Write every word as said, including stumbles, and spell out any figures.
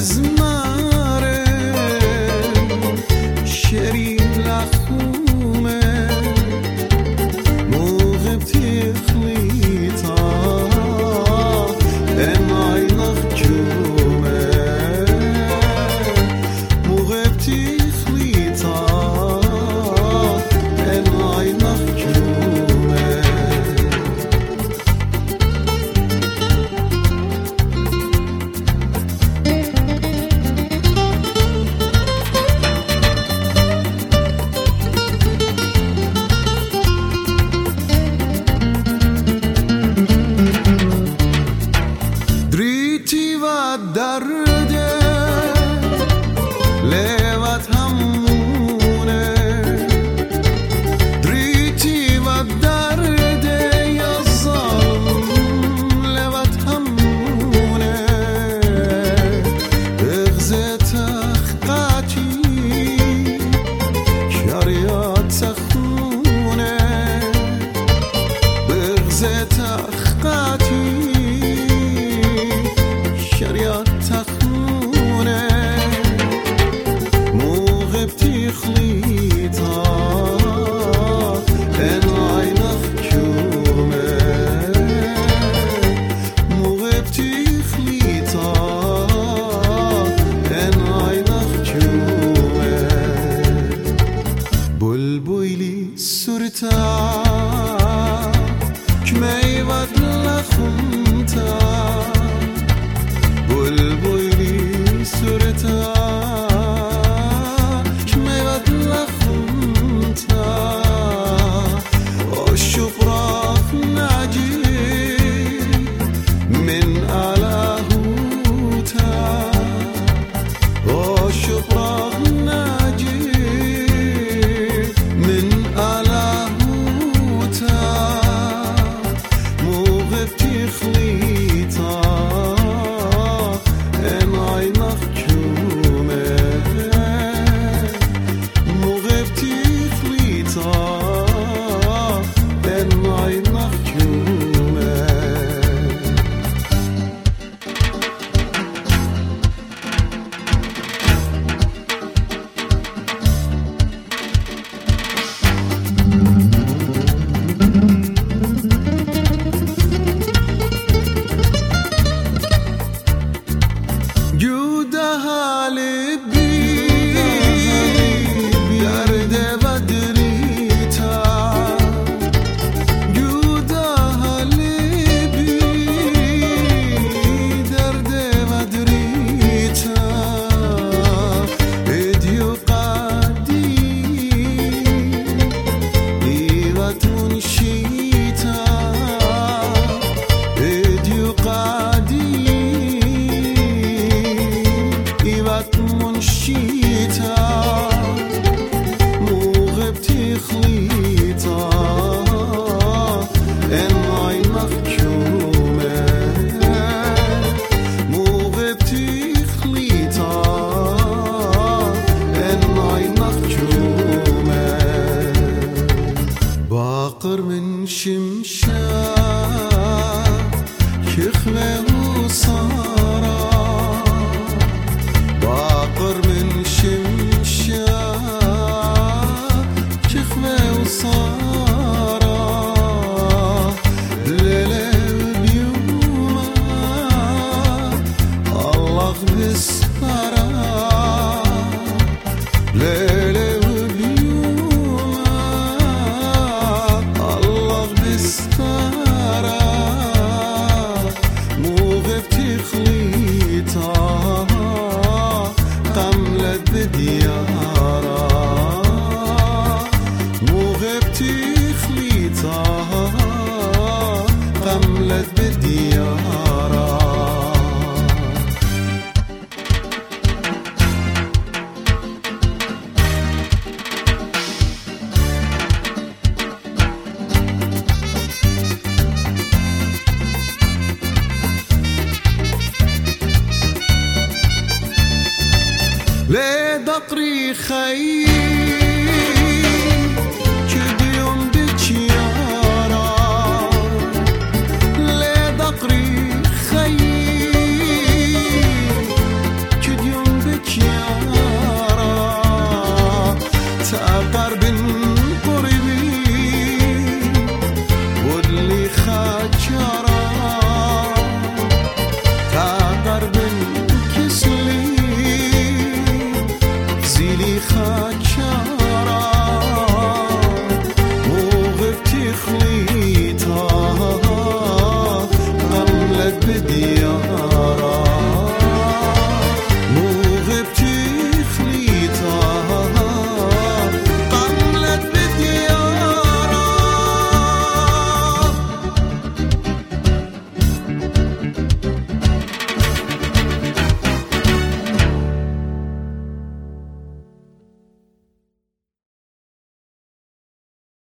izmare sherim lachume موقع تخلیتا انای نخجومه موقع تخلیتا انای نخجومه دریتی و درده لوت همونه دریتی و درده یا ظالم لوت همونه اغز تخقاتی شریعت تخونه اغز تخقاتی شریعت تخونه موقع بتخلیتا انای نخجومه موقع بتخلیتا انای نخجومه بلبلی سرتا کمیوت لخمتا بلبلی سرتا کمیوت لخمتا عاشق راه نجی من علهوتا عاشق راه نجی من علهوتا موقع تخلیتا انای نخجومه موقع بتخلیتا انای نخجومه جوده حالبی درده و دریتا جوده حالبی درده و دریتا ادیو قدی ایوت منشیتا ادیو قدی ایوت منشیتا موقع بتخلیتا انای نخجومه موقع بتخلیتا انای نخجومه باقر من شمشا كخمه وصارا باقر من شمشا كخمه وصارا ليلة بيوما الله بسفرا ليلة بيوما الله بسفرا موقع بتخليتا قملت بديارا موقع بتخليتا قملت بديارا لدقري خير كديوم بتشيارا لدقري خير خاکارا تقر بن کسلی زیلی خاکارا موقف تخلی تا غملت بدیارا